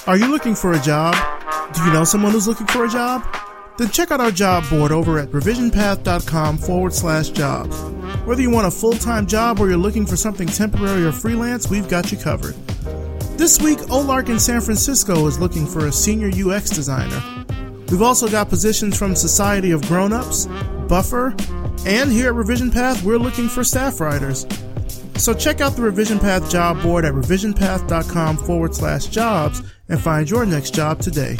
Are you looking for a job? Do you know someone who's looking for a job? Then check out our job board over at revisionpath.com/jobs. Whether you want a full-time job or you're looking for something temporary or freelance, we've got you covered. This week, Olark in San Francisco is looking for a senior UX designer. We've also got positions from Society of Grown-Ups, Buffer, and here at Revision Path, we're looking for staff writers. So check out the Revision Path job board at revisionpath.com/jobs and find your next job today.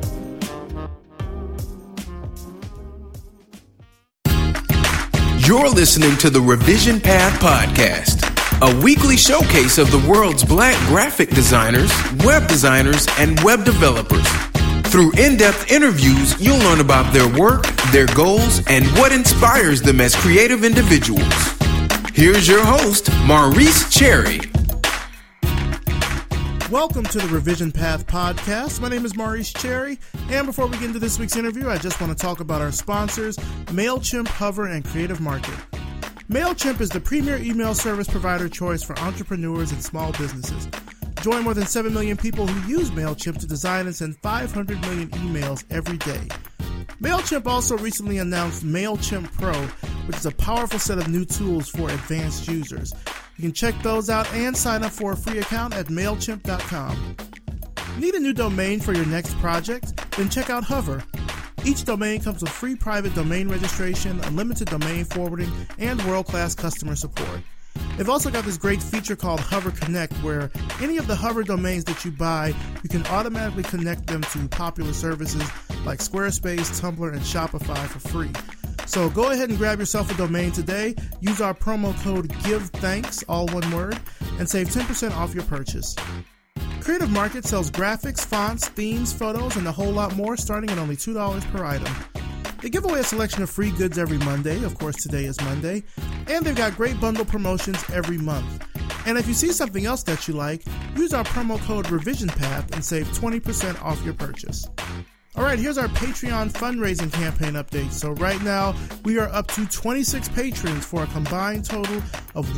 You're listening to the Revision Path Podcast, a weekly showcase of the world's Black graphic designers, web designers, and web developers. Through in-depth interviews, you'll learn about their work, their goals, and what inspires them as creative individuals. Here's your host, Maurice Cherry. Welcome to the Revision Path Podcast. My name is Maurice Cherry, and before we get into this week's interview, I just want to talk about our sponsors, MailChimp, Hover, and Creative Market. MailChimp is the premier email service provider choice for entrepreneurs and small businesses. Join more than 7 million people who use MailChimp to design and send 500 million emails every day. MailChimp also recently announced MailChimp Pro, which is a powerful set of new tools for advanced users. You can check those out and sign up for a free account at MailChimp.com. Need a new domain for your next project? Then check out Hover. Each domain comes with free private domain registration, unlimited domain forwarding, and world-class customer support. They've also got this great feature called Hover Connect, where any of the Hover domains that you buy, you can automatically connect them to popular services like Squarespace, Tumblr, and Shopify for free. So go ahead and grab yourself a domain today, use our promo code GIVETHANKS, all one word, and save 10% off your purchase. Creative Market sells graphics, fonts, themes, photos, and a whole lot more, starting at only $2 per item. They give away a selection of free goods every Monday. Of course, today is Monday. And they've got great bundle promotions every month. And if you see something else that you like, use our promo code RevisionPath and save 20% off your purchase. All right, here's our Patreon fundraising campaign update. So right now, we are up to 26 patrons for a combined total of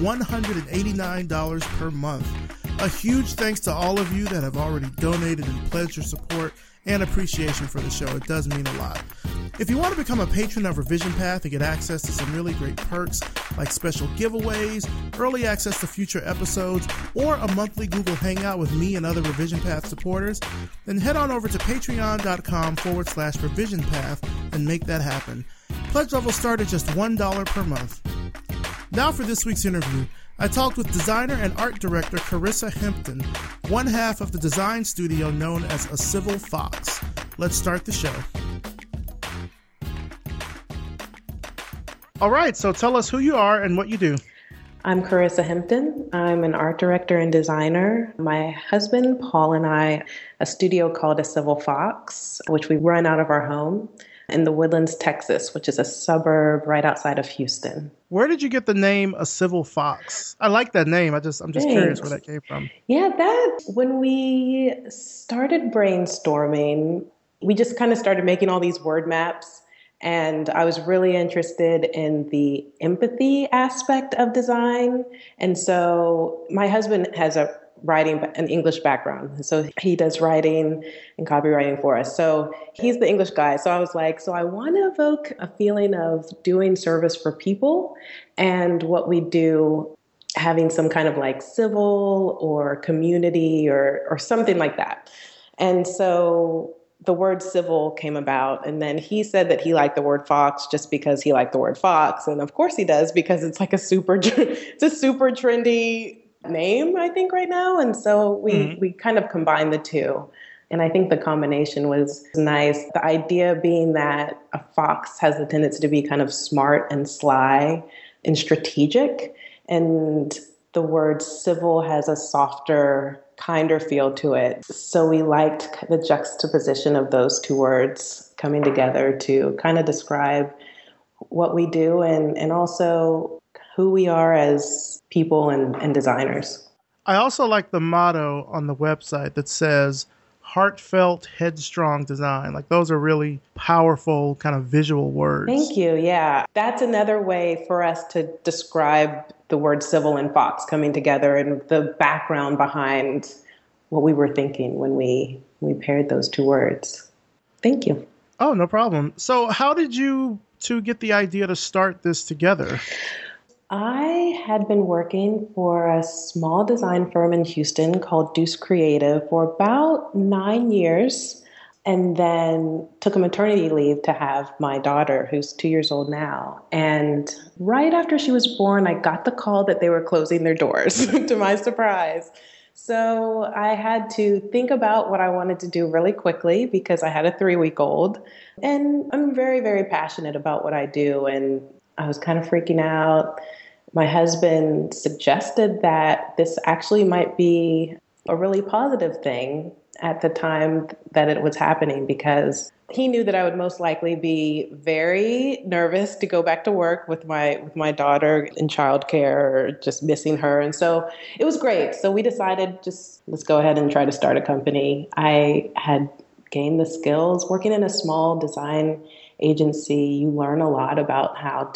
$189 per month. A huge thanks to all of you that have already donated and pledged your support and appreciation for the show. It does mean a lot. If you want to become a patron of Revision Path and get access to some really great perks like special giveaways, early access to future episodes, or a monthly Google Hangout with me and other Revision Path supporters, then head on over to patreon.com/Revision Path and make that happen. Pledge levels start at just $1 per month. Now for this week's interview. I talked with designer and art director Carissa Hempton, one half of the design studio known as A Civil Fox. Let's start the show. All right, so tell us who you are and what you do. I'm Carissa Hempton. I'm an art director and designer. My husband, Paul, and I, a studio called A Civil Fox, which we run out of our home in the Woodlands, Texas, which is a suburb right outside of Houston. Where did you get the name A Civil Fox? I like that name. I'm just curious where that came from. Yeah, when we started brainstorming, we just kind of started making all these word maps. And I was really interested in the empathy aspect of design. And so my husband has an English background. So he does writing and copywriting for us. So he's the English guy. So I was like, so I want to evoke a feeling of doing service for people and what we do, having some kind of like civil or community or something like that. And so the word civil came about, and then he said that he liked the word fox just because he liked the word fox. And of course he does, because it's like it's a super trendy name, I think, right now. And so we kind of combined the two. And I think the combination was nice. The idea being that a fox has the tendency to be kind of smart and sly and strategic. And the word civil has a softer, kinder feel to it. So we liked the juxtaposition of those two words coming together to kind of describe what we do and also who we are as people and designers. I also like the motto on the website that says, heartfelt, headstrong design. Like, those are really powerful kind of visual words. Thank you. Yeah. That's another way for us to describe the word civil and fox coming together and the background behind what we were thinking when we paired those two words. Thank you. Oh, no problem. So how did you two get the idea to start this together? I had been working for a small design firm in Houston called Deuce Creative for about 9 years, and then took a maternity leave to have my daughter, who's 2 years old now. And right after she was born, I got the call that they were closing their doors, to my surprise. So I had to think about what I wanted to do really quickly because I had a 3-week-old. And I'm very, very passionate about what I do. And I was kind of freaking out. My husband suggested that this actually might be a really positive thing at the time that it was happening, because he knew that I would most likely be very nervous to go back to work with my daughter in childcare, or just missing her. And so it was great. So we decided, just let's go ahead and try to start a company. I had gained the skills working in a small design agency. You learn a lot about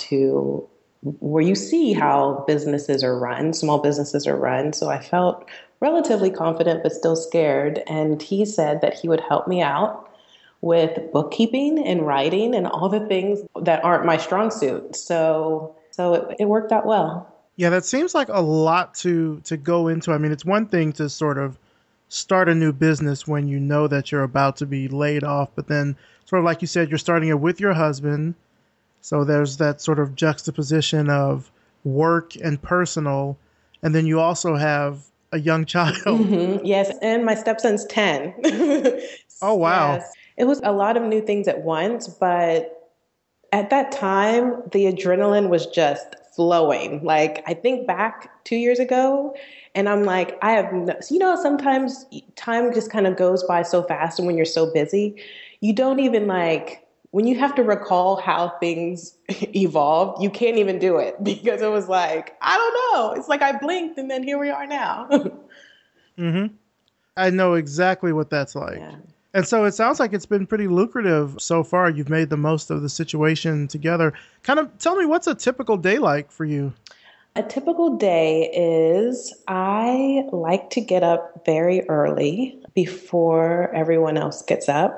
where you see how businesses are run, small businesses are run. So I felt relatively confident, but still scared. And he said that he would help me out with bookkeeping and writing and all the things that aren't my strong suit. So it worked out well. Yeah, that seems like a lot to go into. I mean, it's one thing to sort of start a new business when you know that you're about to be laid off, but then sort of like you said, you're starting it with your husband. So there's that sort of juxtaposition of work and personal. And then you also have a young child. Mm-hmm. Yes. And my stepson's 10. Oh, wow. Yes. It was a lot of new things at once. But at that time, the adrenaline was just flowing. Like, I think back 2 years ago, and I'm like, sometimes time just kind of goes by so fast. And when you're so busy, you don't even when you have to recall how things evolved, you can't even do it, because it was like, I don't know. It's like I blinked and then here we are now. Mm-hmm. I know exactly what that's like. Yeah. And so it sounds like it's been pretty lucrative so far. You've made the most of the situation together. Kind of tell me, what's a typical day like for you? A typical day is I like to get up very early before everyone else gets up,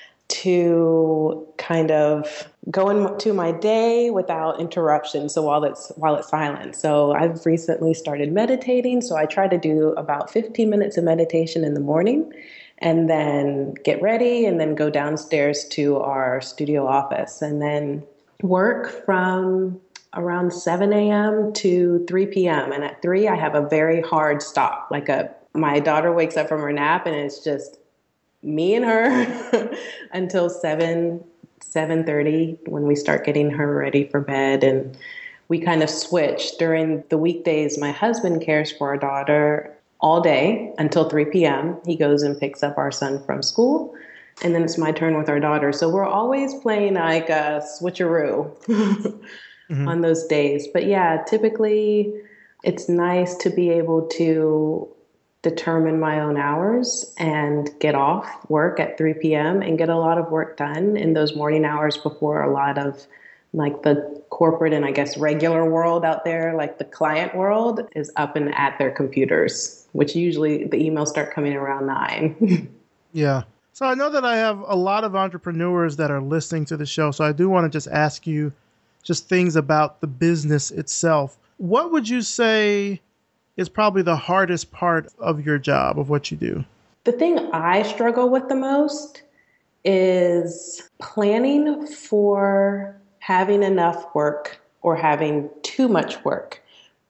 to kind of go into my day without interruption. So while it's silent. So I've recently started meditating. So I try to do about 15 minutes of meditation in the morning, and then get ready and then go downstairs to our studio office, and then work from around 7 a.m. to 3 p.m. And at 3, I have a very hard stop. My daughter wakes up from her nap, and it's just me and her until 7:30, when we start getting her ready for bed. And we kind of switch. During the weekdays, my husband cares for our daughter all day until 3 p.m. He goes and picks up our son from school, and then it's my turn with our daughter. So we're always playing like a switcheroo mm-hmm. on those days. But yeah, typically it's nice to be able to determine my own hours and get off work at 3 p.m. and get a lot of work done in those morning hours before a lot of the corporate and I guess regular world out there, like the client world, is up and at their computers, which usually the emails start coming around 9. Yeah. So I know that I have a lot of entrepreneurs that are listening to the show. So I do want to just ask you just things about the business itself. What would you say is probably the hardest part of your job, of what you do? The thing I struggle with the most is planning for having enough work or having too much work.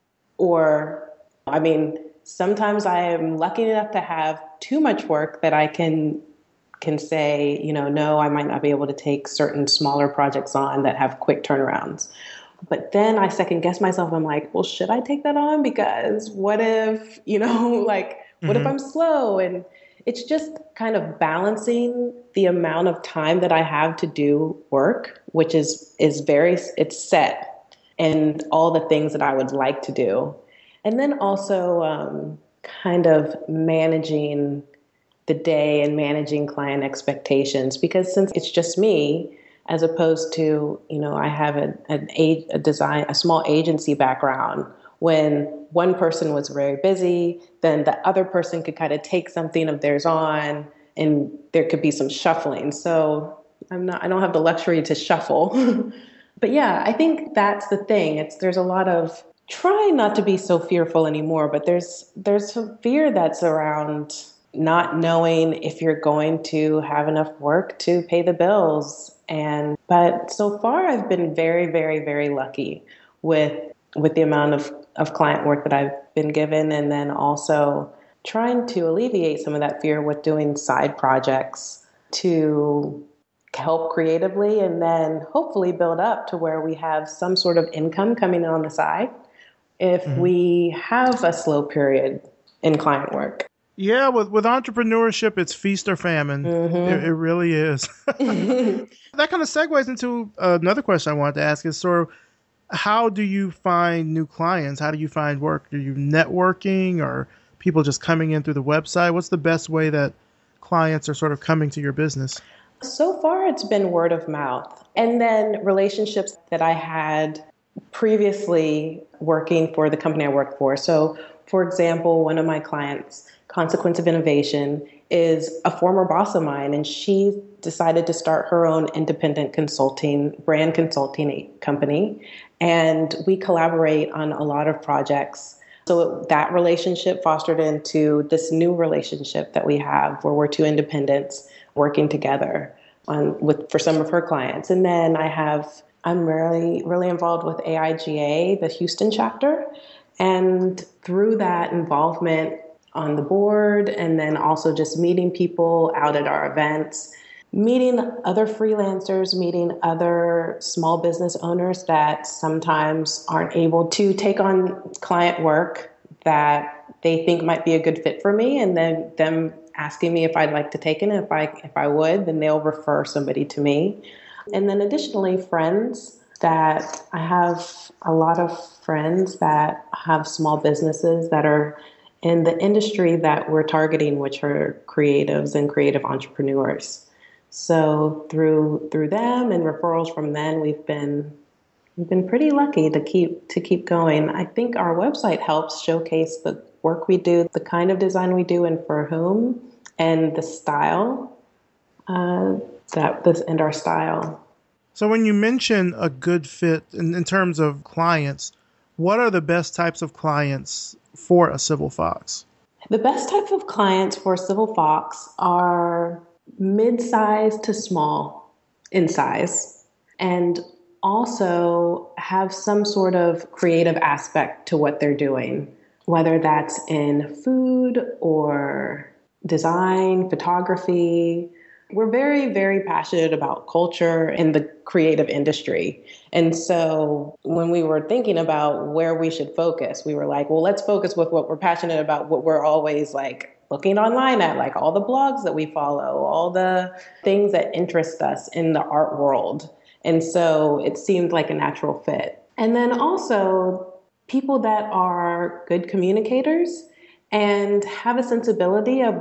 Sometimes I am lucky enough to have too much work that I can say, no, I might not be able to take certain smaller projects on that have quick turnarounds. But then I second guess myself. I'm like, well, should I take that on? Because what if, what if I'm slow? And it's just kind of balancing the amount of time that I have to do work, which is it's set, and all the things that I would like to do. And then also kind of managing the day and managing client expectations, because since it's just me, as opposed to, I have a small agency background when one person was very busy, then the other person could kind of take something of theirs on and there could be some shuffling. So I don't have the luxury to shuffle. But yeah, I think that's the thing. There's a lot of trying not to be so fearful anymore, but there's some fear that's around not knowing if you're going to have enough work to pay the bills. But so far I've been very, very, very lucky with the amount of client work that I've been given, and then also trying to alleviate some of that fear with doing side projects to help creatively and then hopefully build up to where we have some sort of income coming in on the side if we have a slow period in client work. Yeah, with entrepreneurship, it's feast or famine. It really is. That kind of segues into another question I wanted to ask is sort of, how do you find new clients? How do you find work? Are you networking or people just coming in through the website? What's the best way that clients are sort of coming to your business? So far, it's been word of mouth. And then relationships that I had previously working for the company I worked for. So, for example, one of my clients, Consequence of Innovation, is a former boss of mine, and she decided to start her own independent brand consulting company. And we collaborate on a lot of projects. So that relationship fostered into this new relationship that we have where we're two independents working together for some of her clients. And then I'm really, really involved with AIGA, the Houston chapter. And through that involvement on the board, and then also just meeting people out at our events, meeting other freelancers, meeting other small business owners that sometimes aren't able to take on client work that they think might be a good fit for me, and then them asking me if I'd like to take it. And if I would, then they'll refer somebody to me. And then additionally, friends that I have a lot of friends that have small businesses that are in the industry that we're targeting, which are creatives and creative entrepreneurs. So through them and referrals from them, we've been pretty lucky to keep going. I think our website helps showcase the work we do, the kind of design we do, and for whom, and the style and our style. So when you mention a good fit in terms of clients, what are the best types of clients for a Civil Fox? The best type of clients for Civil Fox are mid-size to small in size, and also have some sort of creative aspect to what they're doing, whether that's in food or design, photography. We're very, very passionate about culture in the creative industry. And so when we were thinking about where we should focus, we were like, well, let's focus with what we're passionate about, what we're always like looking online at, like all the blogs that we follow, all the things that interest us in the art world. And so it seemed like a natural fit. And then also people that are good communicators and have a sensibility of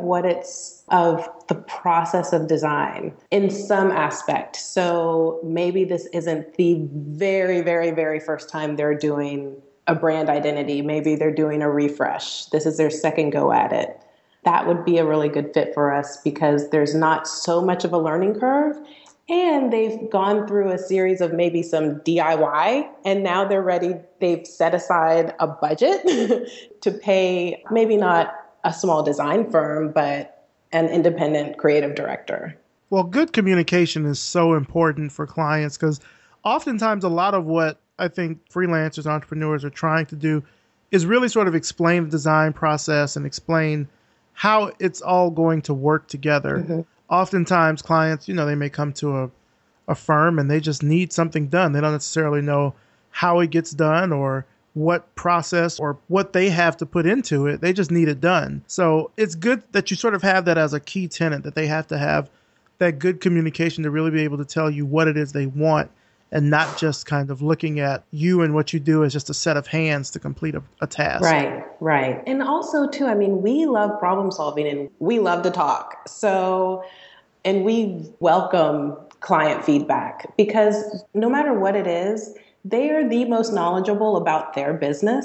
of the process of design in some aspect. So maybe this isn't the very, very, very first time they're doing a brand identity. Maybe they're doing a refresh. This is their second go at it. That would be a really good fit for us because there's not so much of a learning curve. And they've gone through a series of maybe some DIY, and now they're ready. They've set aside a budget to pay maybe not a small design firm, but an independent creative director. Well, good communication is so important for clients because oftentimes a lot of what I think freelancers, entrepreneurs are trying to do is really sort of explain the design process and explain how it's all going to work together. Mm-hmm. Oftentimes clients, they may come to a firm and they just need something done. They don't necessarily know how it gets done or what process or what they have to put into it. They just need it done. So it's good that you sort of have that as a key tenet, that they have to have that good communication to really be able to tell you what it is they want and not just kind of looking at you and what you do as just a set of hands to complete a task. Right. And also, too, we love problem solving and we love to talk. So, and we welcome client feedback because no matter what it is, they are the most knowledgeable about their business.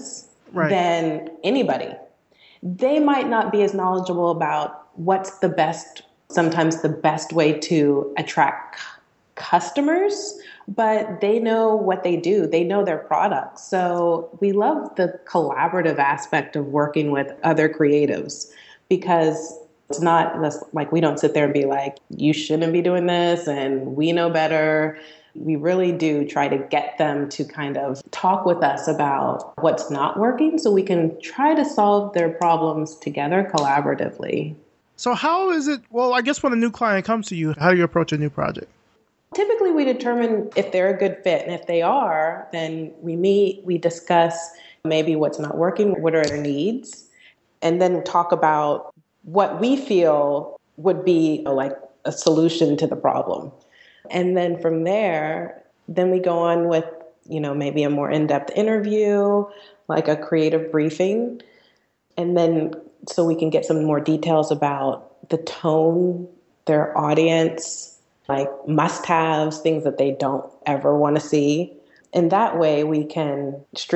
right. than anybody. They might not be as knowledgeable about what's sometimes the best way to attract customers, but they know what they do. They know their products. So we love the collaborative aspect of working with other creatives, because it's not like we don't sit there and be like, you shouldn't be doing this and we know better. We really do try to get them to kind of talk with us about what's not working so we can try to solve their problems together collaboratively. So how is it, well, I guess when a new client comes to you, how do you approach a new project? Typically, we determine if they're a good fit. And if they are, then we meet, we discuss maybe what's not working, what are their needs, and then talk about what we feel would be like a solution to the problem. And then from there, then we go on with, maybe a more in-depth interview, like a creative briefing. And then so we can get some more details about the tone, their audience, like must-haves, things that they don't ever want to see. And that way we can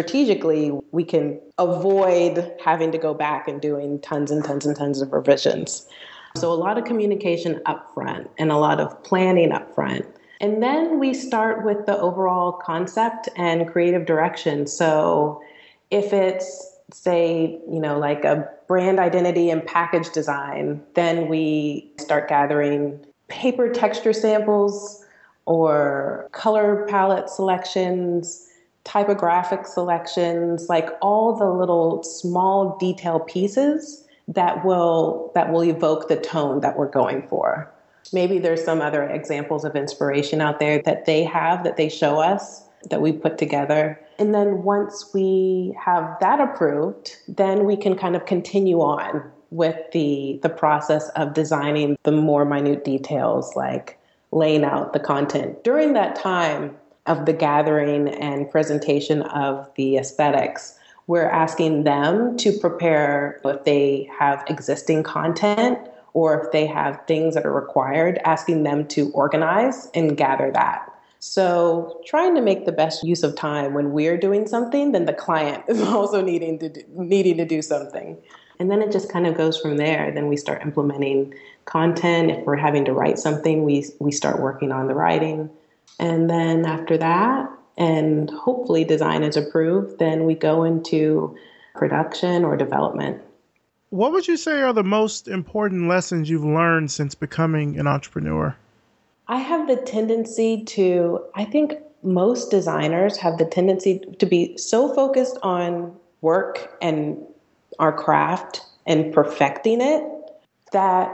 avoid having to go back and doing tons and tons and tons of revisions. So a lot of communication up front and a lot of planning up front. And then we start with the overall concept and creative direction. So if it's, say, like a brand identity and package design, then we start gathering paper texture samples or color palette selections, typographic selections, like all the little small detail pieces that will evoke the tone that we're going for. Maybe there's some other examples of inspiration out there that they show us, that we put together. And then once we have that approved, then we can kind of continue on with the process of designing the more minute details, like laying out the content. During that time of the gathering and presentation of the aesthetics, we're asking them to prepare if they have existing content or if they have things that are required, asking them to organize and gather that. So trying to make the best use of time when we're doing something, then the client is also needing to do something. And then it just kind of goes from there. Then we start implementing content. If we're having to write something, we start working on the writing. And then after that, and hopefully design is approved, then we go into production or development. What would you say are the most important lessons you've learned since becoming an entrepreneur? I have the tendency I think most designers have the tendency to be so focused on work and our craft and perfecting it that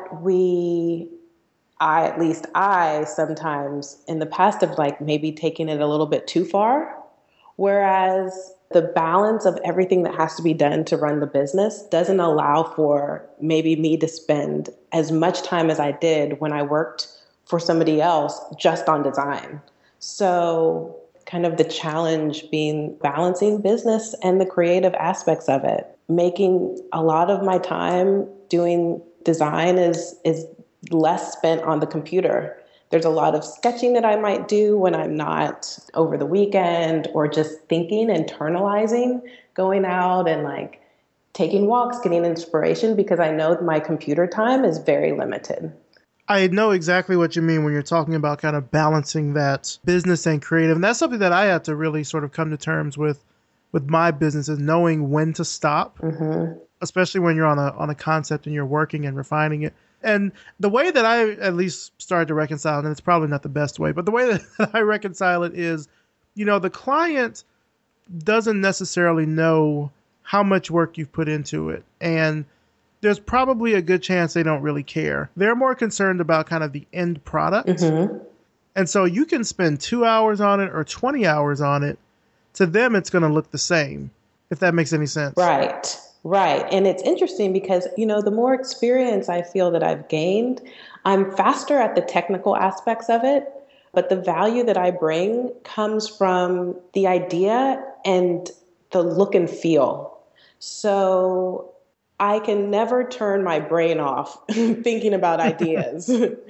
I sometimes in the past have like maybe taken it a little bit too far. Whereas the balance of everything that has to be done to run the business doesn't allow for maybe me to spend as much time as I did when I worked for somebody else just on design. So kind of the challenge being balancing business and the creative aspects of it. Making a lot of my time doing design is less spent on the computer. There's a lot of sketching that I might do when I'm not over the weekend, or just thinking, internalizing, going out and like taking walks, getting inspiration, because I know my computer time is very limited. I know exactly what you mean when you're talking about kind of balancing that business and creative. And that's something that I had to really sort of come to terms with my business, is knowing when to stop, especially when you're on a concept and you're working and refining it. And the way that I at least started to reconcile, and it's probably not the best way, but the way that I reconcile it is, the client doesn't necessarily know how much work you've put into it. And there's probably a good chance they don't really care. They're more concerned about kind of the end product. And so you can spend 2 hours on it or 20 hours on it. To them, it's going to look the same, if that makes any sense. Right. And it's interesting because, the more experience I feel that I've gained, I'm faster at the technical aspects of it. But the value that I bring comes from the idea and the look and feel. So I can never turn my brain off thinking about ideas.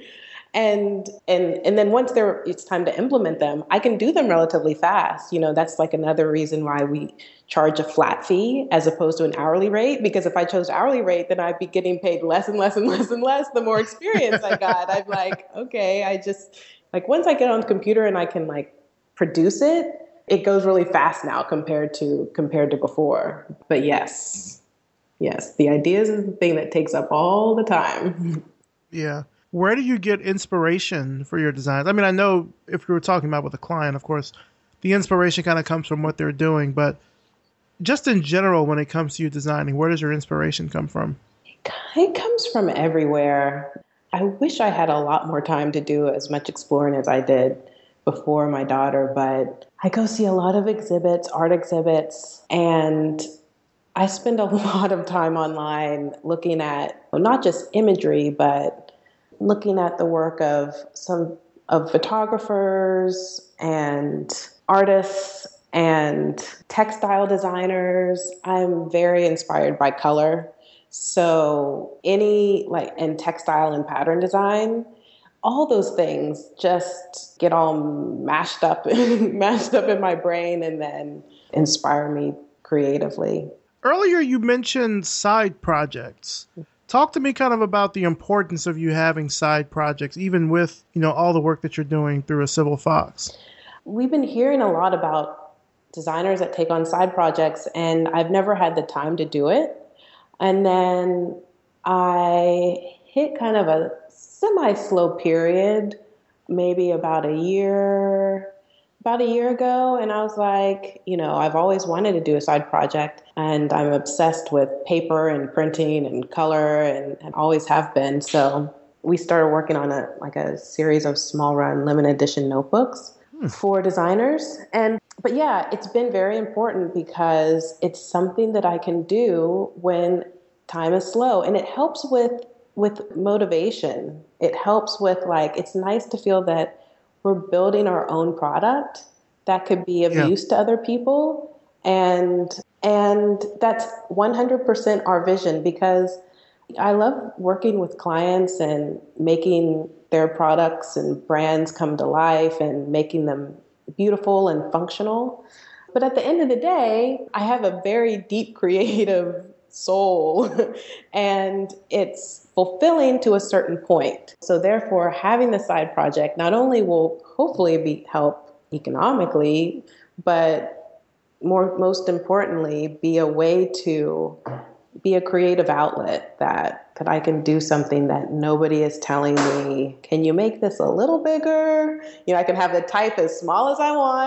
And then once it's time to implement them, I can do them relatively fast. That's like another reason why we charge a flat fee as opposed to an hourly rate. Because if I chose hourly rate, then I'd be getting paid less and less and less and less the more experience I got. I'm like, okay, once I get on the computer and I can produce it, it goes really fast now compared to before. But yes, the ideas is the thing that takes up all the time. Yeah. Where do you get inspiration for your designs? I mean, I know if you were talking about with a client, of course, the inspiration kind of comes from what they're doing. But just in general, when it comes to you designing, where does your inspiration come from? It comes from everywhere. I wish I had a lot more time to do as much exploring as I did before my daughter, but I go see a lot of exhibits, art exhibits, and I spend a lot of time online looking at not just imagery, but looking at the work of photographers and artists and textile designers. I'm very inspired by color. So in textile and pattern design, all those things just get all mashed up in my brain and then inspire me creatively. Earlier, you mentioned side projects. Talk to me kind of about the importance of you having side projects, even with, all the work that you're doing through A Civil Fox. We've been hearing a lot about designers that take on side projects, and I've never had the time to do it. And then I hit kind of a semi-slow period, maybe about a year ago, and I was like, I've always wanted to do a side project, and I'm obsessed with paper and printing and color and always have been. So we started working on a series of small run limited edition notebooks for designers. But yeah, it's been very important because it's something that I can do when time is slow, and it helps with motivation. It helps with it's nice to feel that we're building our own product that could be of use to other people. And that's 100% our vision, because I love working with clients and making their products and brands come to life and making them beautiful and functional. But at the end of the day, I have a very deep creative soul and it's fulfilling to a certain point. So therefore, having the side project not only will hopefully help economically, but most importantly, be a way to be a creative outlet that I can do something that nobody is telling me, can you make this a little bigger? I can have the type as small as I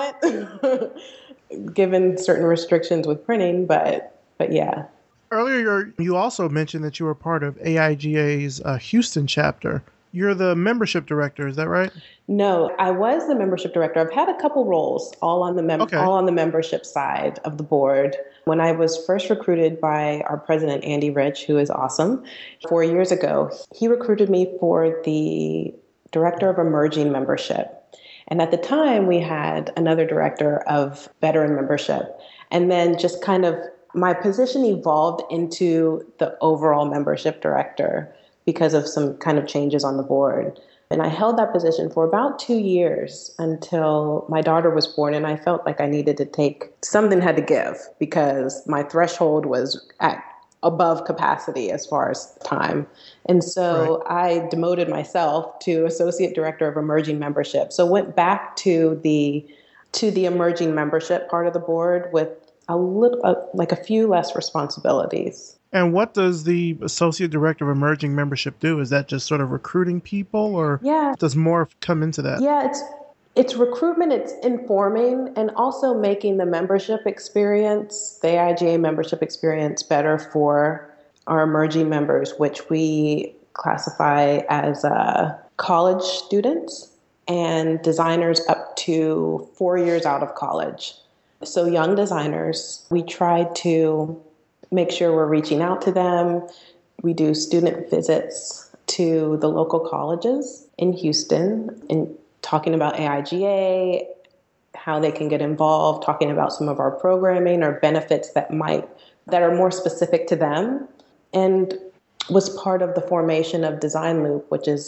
want, given certain restrictions with printing, but yeah. Earlier, you also mentioned that you were part of AIGA's Houston chapter. You're the membership director, is that right? No, I was the membership director. I've had a couple roles, all on the membership side of the board. When I was first recruited by our president, Andy Rich, who is awesome, 4 years ago, he recruited me for the director of emerging membership. And at the time, we had another director of veteran membership. And then just kind of my position evolved into the overall membership director because of some kind of changes on the board. And I held that position for about 2 years until my daughter was born, and I felt like I needed to something had to give because my threshold was at above capacity as far as time. And so I demoted myself to associate director of emerging membership. So went back to the emerging membership part of the board with a few less responsibilities. And what does the Associate Director of Emerging Membership do? Is that just sort of recruiting people, or does more come into that? Yeah, it's recruitment, it's informing, and also making the membership experience, the AIGA membership experience, better for our emerging members, which we classify as college students and designers up to 4 years out of college. So young designers, we try to make sure we're reaching out to them. We do student visits to the local colleges in Houston and talking about AIGA, how they can get involved, talking about some of our programming or benefits that are more specific to them, and was part of the formation of Design Loop, which is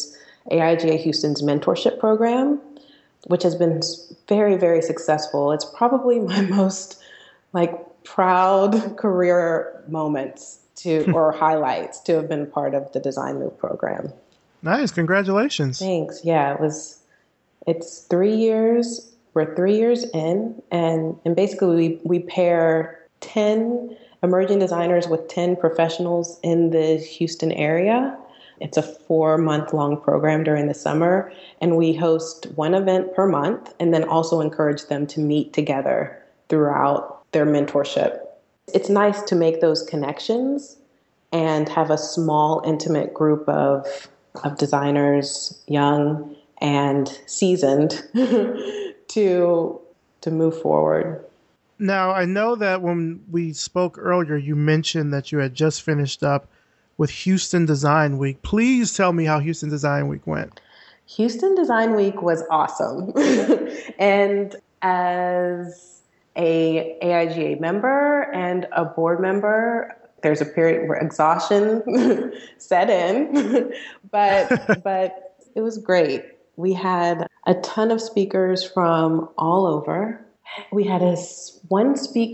AIGA Houston's mentorship program, which has been very, very successful. It's probably my most proud career moments or highlights to have been part of the Design Move program. Nice. Congratulations. Thanks. Yeah, it's 3 years. We're 3 years in, and basically we pair 10 emerging designers with 10 professionals in the Houston area. It's a 4-month-long program during the summer, and we host one event per month and then also encourage them to meet together throughout their mentorship. It's nice to make those connections and have a small, intimate group of designers, young and seasoned, to move forward. Now, I know that when we spoke earlier, you mentioned that you had just finished up with Houston Design Week. Please tell me how Houston Design Week went. Houston Design Week was awesome. And as a AIGA member and a board member, there's a period where exhaustion set in, but it was great. We had a ton of speakers from all over. We had one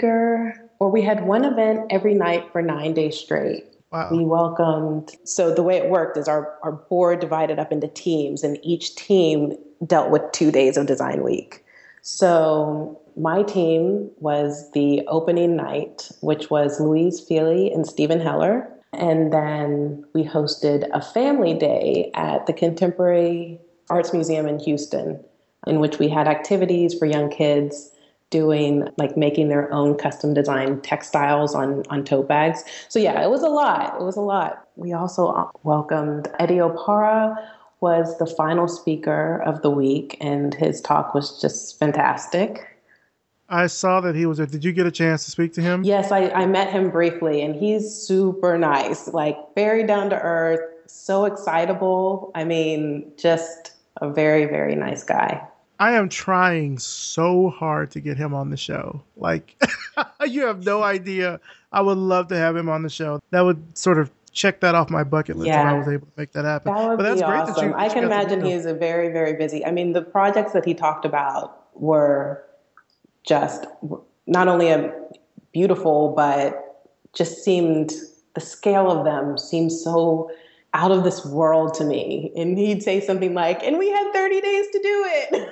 event every night for 9 days straight. Wow. We welcomed, so the way it worked is our board divided up into teams, and each team dealt with 2 days of Design Week. So my team was the opening night, which was Louise Feely and Stephen Heller. And then we hosted a family day at the Contemporary Arts Museum in Houston, in which we had activities for young kids doing making their own custom designed textiles on tote bags. So yeah, it was a lot. We also welcomed Eddie Opara, was the final speaker of the week, and his talk was just fantastic. I saw that he was there. Did you get a chance to speak to him? Yes, I met him briefly, and he's super nice, very down to earth, so excitable. I mean, just a very, very nice guy. I am trying so hard to get him on the show. You have no idea. I would love to have him on the show. That would sort of check that off my bucket list if I was able to make that happen. That would be awesome. I can imagine he is very, very busy. I mean, the projects that he talked about were just not only beautiful, but just the scale of them seemed so out of this world to me. And he'd say something and we had 30 days to do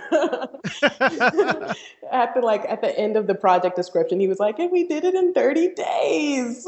it. At the end of the project description, he was and we did it in 30 days.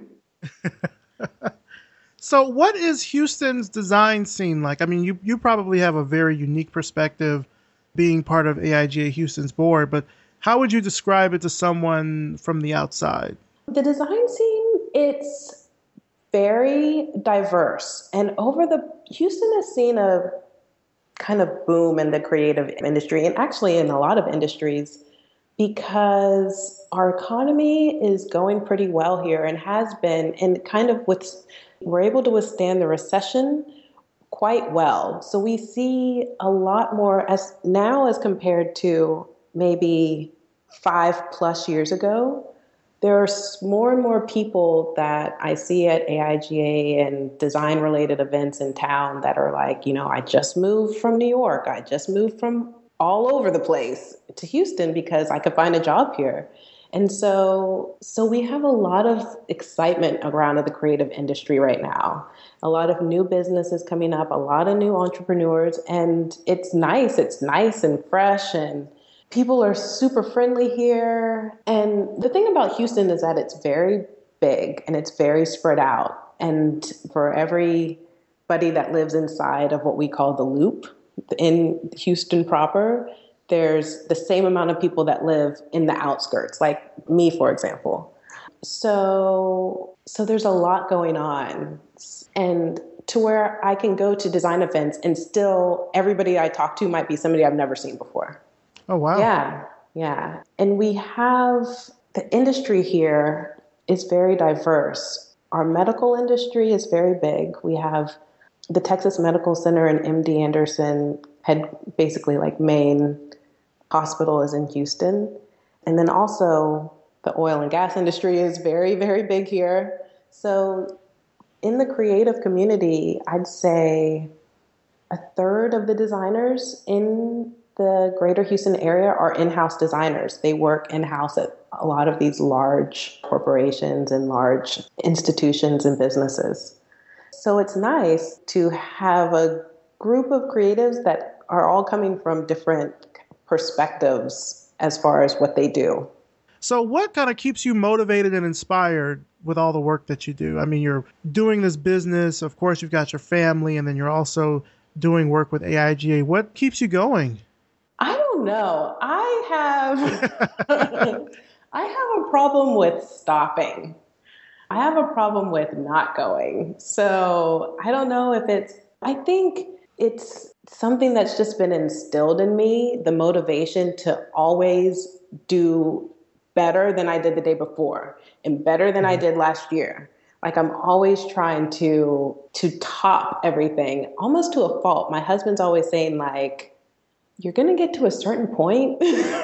So what is Houston's design scene like? I mean, you probably have a very unique perspective being part of AIGA Houston's board, but how would you describe it to someone from the outside? The design scene, it's very diverse. And Houston has seen a kind of boom in the creative industry, and actually in a lot of industries, because our economy is going pretty well here and has been, and we're able to withstand the recession quite well. So we see a lot more as compared to maybe 5+ years ago. There's more and more people that I see at AIGA and design-related events in town that are I just moved from New York. I just moved from all over the place to Houston because I could find a job here. And so we have a lot of excitement around the creative industry right now. A lot of new businesses coming up, a lot of new entrepreneurs, and it's nice. It's nice and fresh, and people are super friendly here. And the thing about Houston is that it's very big and it's very spread out. And for everybody that lives inside of what we call the loop in Houston proper, there's the same amount of people that live in the outskirts, like me, for example. So there's a lot going on. And to where I can go to design events and still everybody I talk to might be somebody I've never seen before. Oh, wow. Yeah. And we have the industry here is very diverse. Our medical industry is very big. We have the Texas Medical Center and MD Anderson basically main hospital is in Houston. And then also the oil and gas industry is very, very big here. So in the creative community, I'd say a third of the designers in the greater Houston area are in-house designers. They work in-house at a lot of these large corporations and large institutions and businesses. So it's nice to have a group of creatives that are all coming from different perspectives as far as what they do. So what kind of keeps you motivated and inspired with all the work that you do? I mean, you're doing this business. Of course, you've got your family, and then you're also doing work with AIGA. What keeps you going? I don't know. I have a problem with stopping. I have a problem with not going. So I don't know if I think it's something that's just been instilled in me, the motivation to always do better than I did the day before and better than I did last year. Like I'm always trying to top everything, almost to a fault. My husband's always saying like, you're going to get to a certain point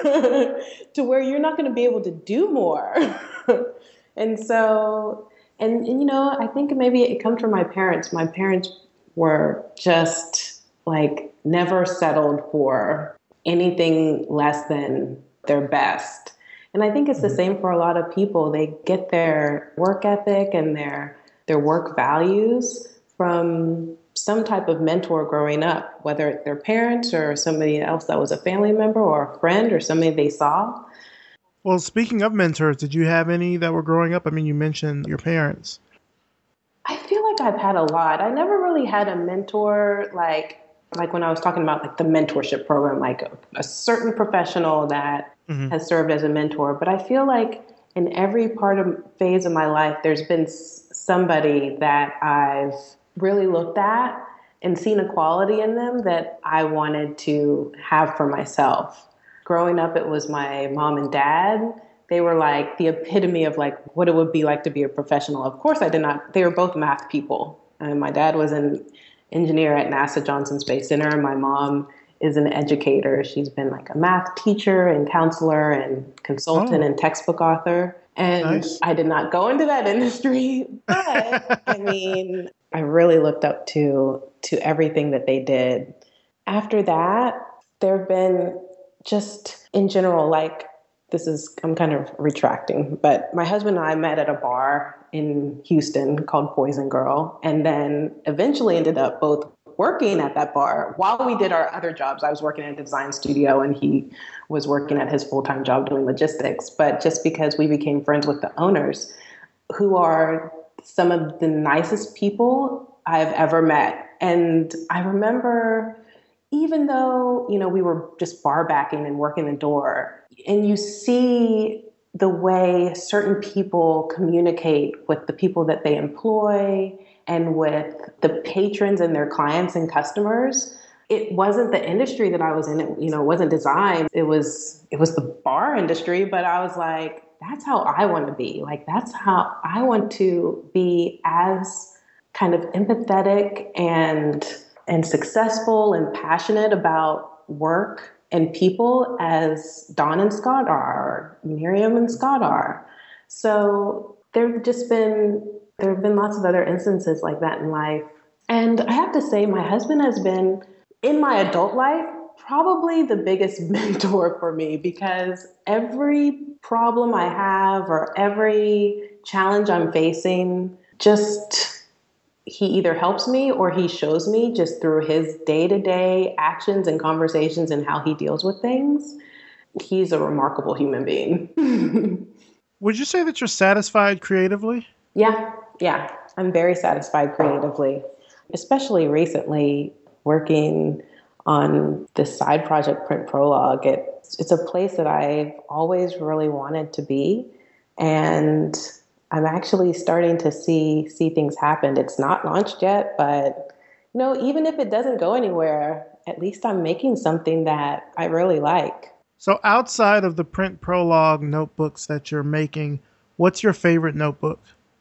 to where you're not going to be able to do more. And so, and you know, I think maybe it comes from my parents. My parents were just like never settled for anything less than their best. And I think it's the same for a lot of people. They get their work ethic and their work values from some type of mentor growing up, whether it's their parents or somebody else that was a family member or a friend or somebody they saw. Well, speaking of mentors, did you have any that were growing up? I mean, you mentioned your parents. I feel like I've had a lot. I never really had a mentor like when I was talking about like the mentorship program, like a certain professional that has served as a mentor. But I feel like in every phase of my life, there's been somebody that I've really looked at and seen a quality in them that I wanted to have for myself. Growing up, it was my mom and dad. They were like the epitome of like what it would be like to be a professional. Of course, they were both math people. And my dad was an engineer at NASA Johnson Space Center, and my mom is an educator. She's been like a math teacher and counselor and consultant and textbook author. And nice. I did not go into that industry, but I mean, I really looked up to everything that they did. After that, there have been just in general, like I'm kind of retracting, but my husband and I met at a bar in Houston called Boys and Girl, and then eventually ended up both working at that bar while we did our other jobs. I was working at a design studio and he was working at his full-time job doing logistics. But just because we became friends with the owners, who are some of the nicest people I've ever met. And I remember, even though, you know, we were just bar backing and working the door, and you see the way certain people communicate with the people that they employ and with the patrons and their clients and customers. It wasn't the industry that I was in. It, you know, it wasn't design. It was the bar industry. But I was like, that's how I want to be. Like, that's how I want to be, as kind of empathetic and successful and passionate about work and people as Dawn and Scott are, Miriam and Scott are. So there have been lots of other instances like that in life. And I have to say, my husband has been, in my adult life, probably the biggest mentor for me, because every problem I have or every challenge I'm facing, he either helps me or he shows me just through his day-to-day actions and conversations and how he deals with things. He's a remarkable human being. Would you say that you're satisfied creatively? Yeah. I'm very satisfied creatively, especially recently working on this side project, Print Prologue. It's a place that I've always really wanted to be, and I'm actually starting to see things happen. It's not launched yet, but you know, even if it doesn't go anywhere, at least I'm making something that I really like. So outside of the Print Prologue notebooks that you're making, what's your favorite notebook?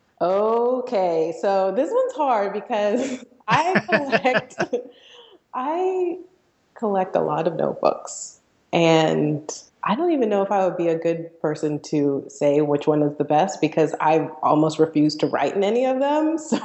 Okay, so this one's hard because I collect a lot of notebooks, and I don't even know if I would be a good person to say which one is the best because I almost refuse to write in any of them. So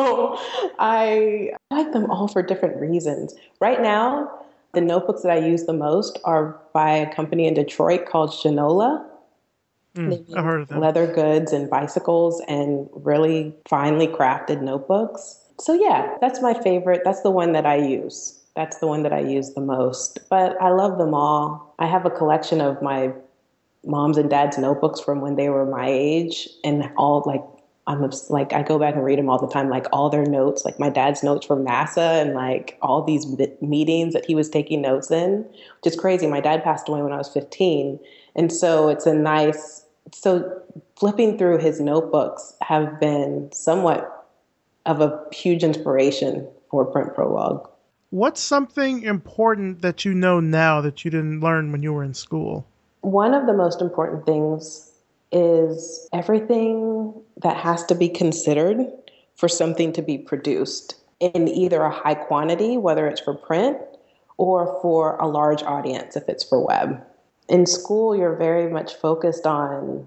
I like them all for different reasons. Right now, the notebooks that I use the most are by a company in Detroit called Shinola. I've heard of them. Leather goods and bicycles and really finely crafted notebooks. So yeah, that's my favorite. That's the one that I use. That's the one that I use the most. But I love them all. I have a collection of my mom's and dad's notebooks from when they were my age, and all I go back and read them all the time, like all their notes, like my dad's notes from NASA and like all these meetings that he was taking notes in, which is crazy. My dad passed away when I was 15. And so so flipping through his notebooks have been somewhat of a huge inspiration for Print Prologue. What's something important that you know now that you didn't learn when you were in school? One of the most important things is everything that has to be considered for something to be produced in either a high quantity, whether it's for print or for a large audience, if it's for web. In school, you're very much focused on,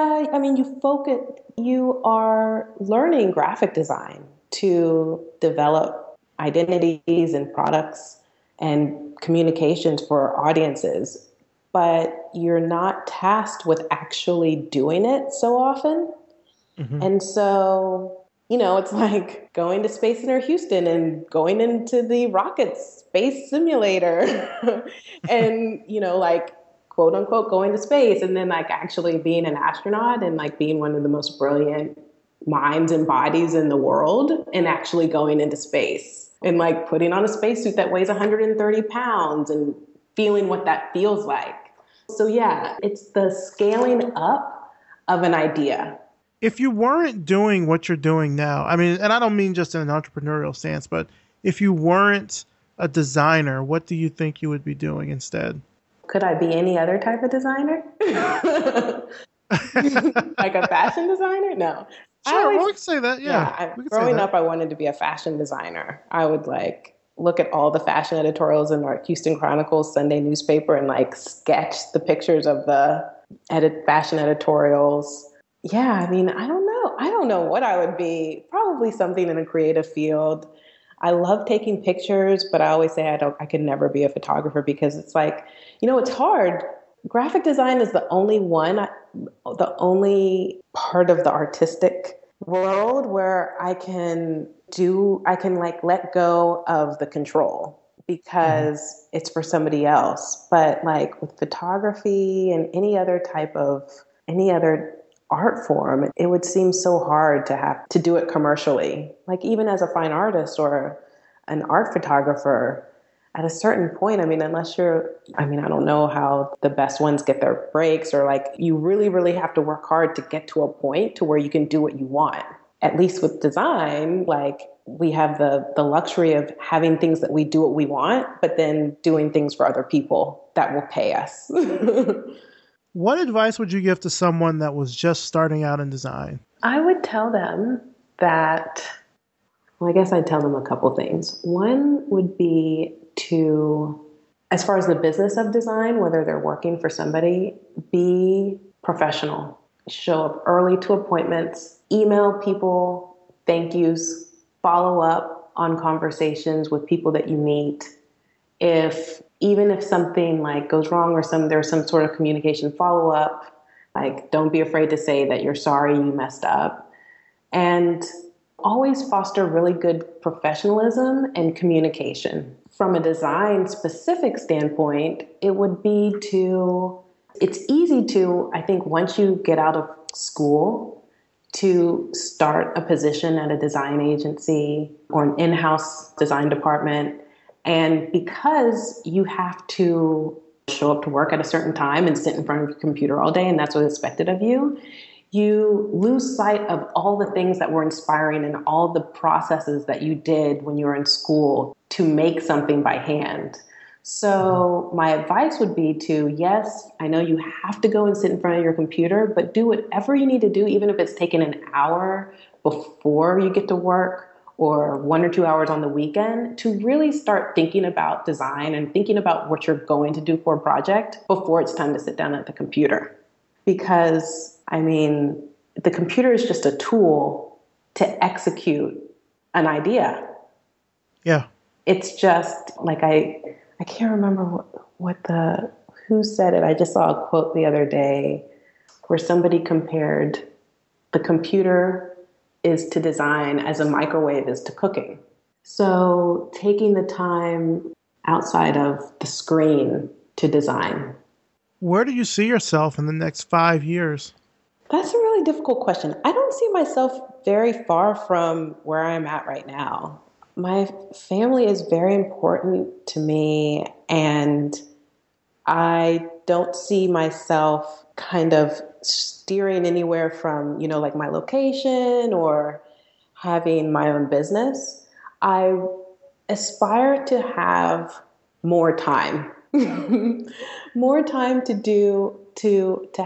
you are learning graphic design to develop identities and products and communications for audiences, but you're not tasked with actually doing it so often. Mm-hmm. And so, it's like going to Space Center Houston and going into the rocket space simulator and, quote unquote, going to space and then like actually being an astronaut and like being one of the most brilliant minds and bodies in the world and actually going into space. And like putting on a spacesuit that weighs 130 pounds and feeling what that feels like. So yeah, it's the scaling up of an idea. If you weren't doing what you're doing now, and I don't mean just in an entrepreneurial stance, but if you weren't a designer, what do you think you would be doing instead? Could I be any other type of designer? Like a fashion designer? No. Sure, we can say that. Yeah. Growing up, I wanted to be a fashion designer. I would look at all the fashion editorials in our Houston Chronicles Sunday newspaper and sketch the pictures of the fashion editorials. Yeah, I don't know. I don't know what I would be. Probably something in a creative field. I love taking pictures, but I always say I could never be a photographer because it's it's hard. Graphic design is the only part of the artistic world where I can let go of the control because it's for somebody else. But with photography and any other art form, it would seem so hard to have to do it commercially. Even as a fine artist or an art photographer, at a certain point, unless you're, I don't know how the best ones get their breaks or you really, really have to work hard to get to a point to where you can do what you want. At least with design, we have the luxury of having things that we do what we want, but then doing things for other people that will pay us. What advice would you give to someone that was just starting out in design? I would tell them that, I guess I'd tell them a couple things. One would be to, as far as the business of design, whether they're working for somebody, be professional. Show up early to appointments, email people thank yous, follow up on conversations with people that you meet. Even if something goes wrong or there's some sort of communication follow up, don't be afraid to say that you're sorry you messed up. And always foster really good professionalism and communication. From a design specific standpoint, it would be it's easy to, I think, once you get out of school, to start a position at a design agency or an in-house design department. And because you have to show up to work at a certain time and sit in front of your computer all day, and that's what's expected of you, you lose sight of all the things that were inspiring and all the processes that you did when you were in school to make something by hand. So my advice would be yes, I know you have to go and sit in front of your computer, but do whatever you need to do, even if it's taking an hour before you get to work or 1 or 2 hours on the weekend to really start thinking about design and thinking about what you're going to do for a project before it's time to sit down at the computer. Because, I mean, the computer is just a tool to execute an idea. Yeah. It's just like, I can't remember who said it. I just saw a quote the other day where somebody compared the computer is to design as a microwave is to cooking. So taking the time outside of the screen to design. Where do you see yourself in the next 5 years? That's a really difficult question. I don't see myself very far from where I'm at right now. My family is very important to me, and I don't see myself kind of steering anywhere from, like my location or having my own business. I aspire to have more time, more time to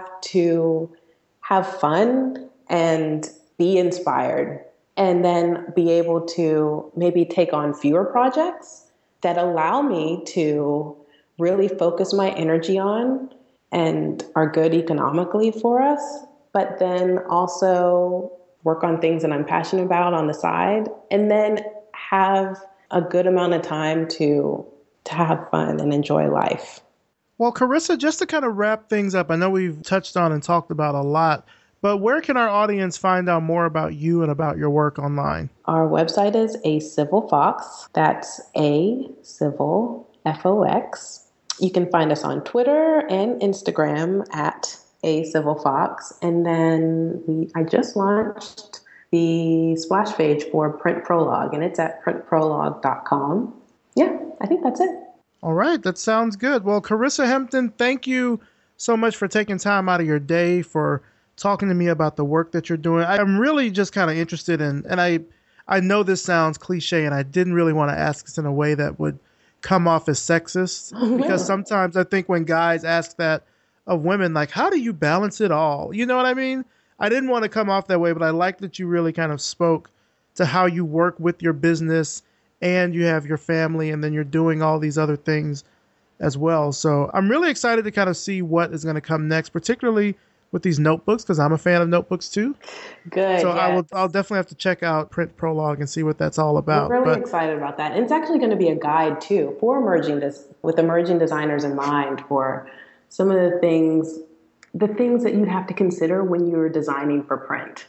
have fun and be inspired, and then be able to maybe take on fewer projects that allow me to really focus my energy on and are good economically for us, but then also work on things that I'm passionate about on the side, and then have a good amount of time to have fun and enjoy life. Well, Carissa, just to kind of wrap things up, I know we've touched on and talked about a lot, but where can our audience find out more about you and about your work online? Our website is A Civil Fox. That's A Civil Fox. You can find us on Twitter and Instagram at A Civil Fox. And then I just launched the splash page for Print Prologue, and it's at printprologue.com. Yeah, I think that's it. All right, that sounds good. Well, Carissa Hempton, thank you so much for taking time out of your day for talking to me about the work that you're doing. I'm really just kind of interested in, and I know this sounds cliche, and I didn't really want to ask this in a way that would come off as sexist, because sometimes I think when guys ask that of women, like, how do you balance it all? You know what I mean? I didn't want to come off that way, but I like that you really kind of spoke to how you work with your business and you have your family, and then you're doing all these other things as well. So I'm really excited to kind of see what is going to come next, particularly with these notebooks, because I'm a fan of notebooks too. Good. So yes. I'll definitely have to check out Print Prologue and see what that's all about. We're really excited about that. And it's actually going to be a guide too for with emerging designers in mind, for some of the things that you have to consider when you're designing for print.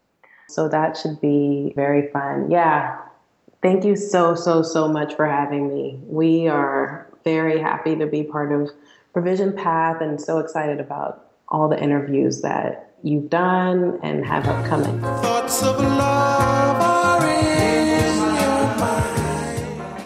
So that should be very fun. Yeah. Thank you so much for having me. We are very happy to be part of Revision Path, and so excited about all the interviews that you've done and have upcoming. Thoughts of love are in your mind.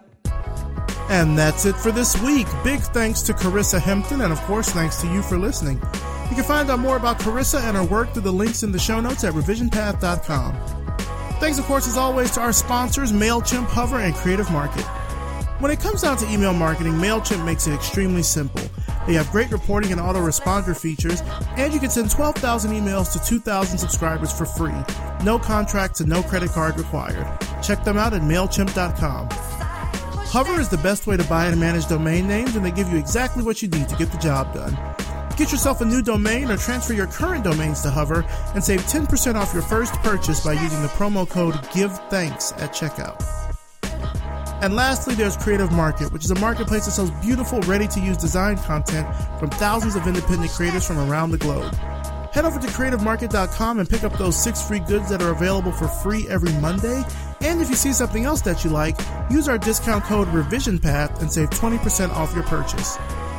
And that's it for this week. Big thanks to Carissa Hempton, and of course, thanks to you for listening. You can find out more about Carissa and her work through the links in the show notes at revisionpath.com. Thanks, of course, as always, to our sponsors, MailChimp, Hover, and Creative Market. When it comes down to email marketing, MailChimp makes it extremely simple. They have great reporting and autoresponder features, and you can send 12,000 emails to 2,000 subscribers for free. No contract to no credit card required. Check them out at MailChimp.com. Hover is the best way to buy and manage domain names, and they give you exactly what you need to get the job done. Get yourself a new domain or transfer your current domains to Hover and save 10% off your first purchase by using the promo code GIVETHANKS at checkout. And lastly, there's Creative Market, which is a marketplace that sells beautiful, ready-to-use design content from thousands of independent creators from around the globe. Head over to creativemarket.com and pick up those 6 free goods that are available for free every Monday. And if you see something else that you like, use our discount code RevisionPath and save 20% off your purchase.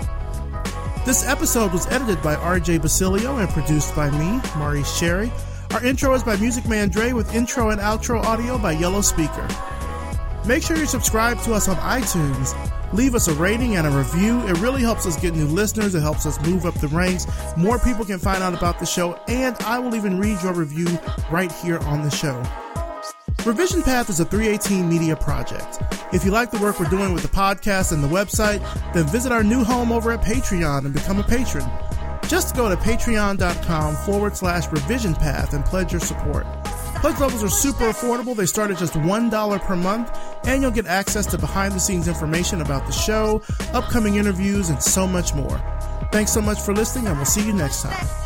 This episode was edited by RJ Basilio and produced by me, Maurice Cherry. Our intro is by Music Man Dre with intro and outro audio by Yellow Speaker. Make sure you subscribe to us on iTunes. Leave us a rating and a review. It really helps us get new listeners. It helps us move up the ranks. More people can find out about the show, and I will even read your review right here on the show. Revision Path is a 318 media project. If you like the work we're doing with the podcast and the website, then visit our new home over at Patreon and become a patron. Just go to patreon.com/revisionpath and pledge your support. Pledge levels are super affordable. They start at just $1 per month, and you'll get access to behind-the-scenes information about the show, upcoming interviews, and so much more. Thanks so much for listening, and we'll see you next time.